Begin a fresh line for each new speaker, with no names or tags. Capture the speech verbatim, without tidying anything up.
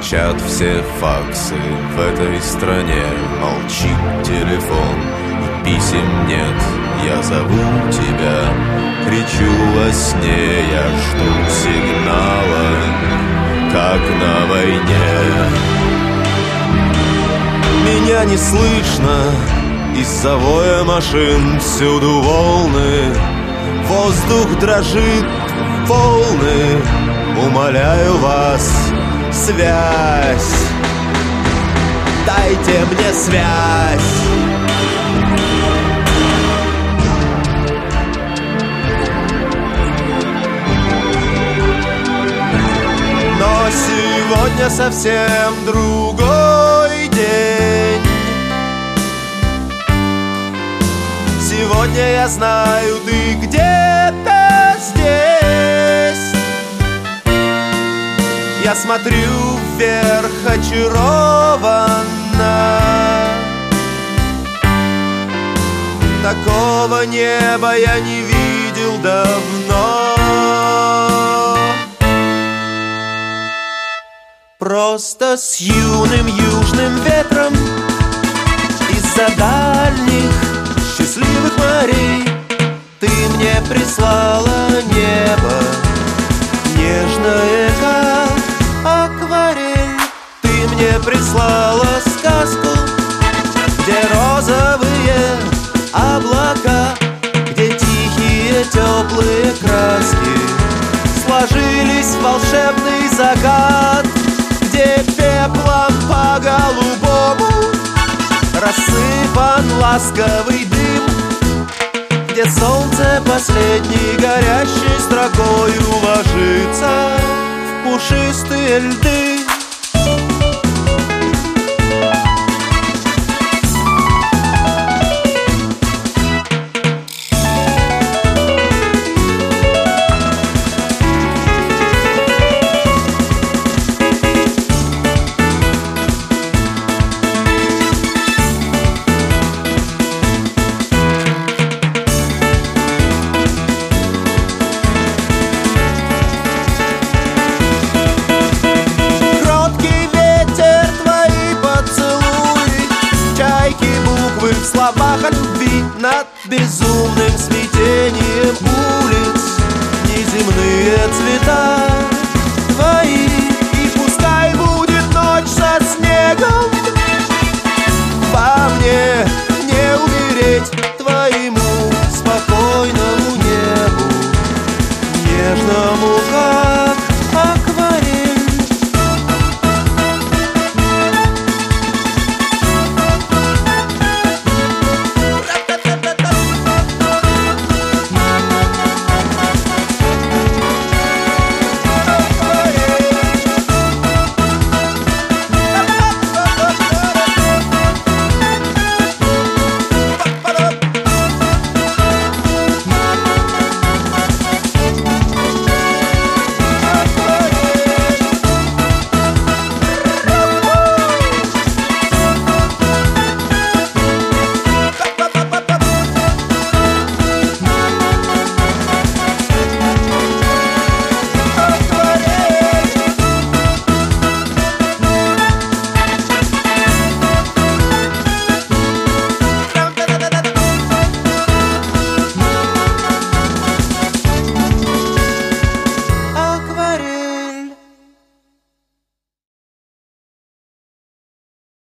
Молчат все факсы в этой стране, молчит телефон и писем нет. Я зову тебя, кричу во сне, я жду сигнала, как на войне. Меня не слышно из-за воя машин, всюду волны, воздух дрожит, волны. Умоляю вас, связь, дайте мне связь. Но сегодня совсем другой день. Сегодня я знаю, ты где-то здесь. Я смотрю вверх очарованно. Такого неба я не видел давно. Просто с юным южным ветром из-за дальних счастливых морей ты мне прислала небо, нежное как акварель. Ты мне прислала сказку, где розовые облака, где тихие теплые краски сложились в волшебный закат, где пеплом по-голубому рассыпан ласковый дым, где солнце последней горящей строкою ложится в пушистые льды. В словах о любви над безумным смятением улиц неземные цвета